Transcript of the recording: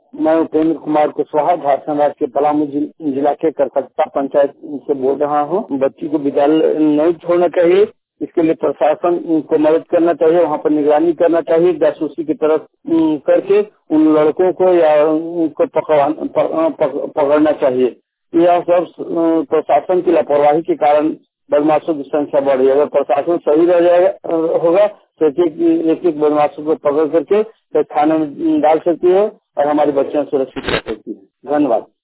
मैं उपेंद्र कुमार कुशवाहा झारखंड राज्य के पलामू जिला के करकट्टा पंचायत से बोल रहा हूँ। बच्ची को विद्यालय नहीं छोड़ना चाहिए, इसके लिए प्रशासन को मदद करना चाहिए, वहाँ पर निगरानी करना चाहिए, जासूसी की तरफ करके उन लड़कों को या उनको पकड़ना चाहिए। यह सब प्रशासन की लापरवाही के कारण बदमाशों की संख्या बढ़ रही है। अगर प्रशासन सही रह जाएगा होगा तो एक एक बदमाशों को पकड़ करके थाने में डाल सकती है और हमारी बच्चियां सुरक्षित रह सकती है। धन्यवाद।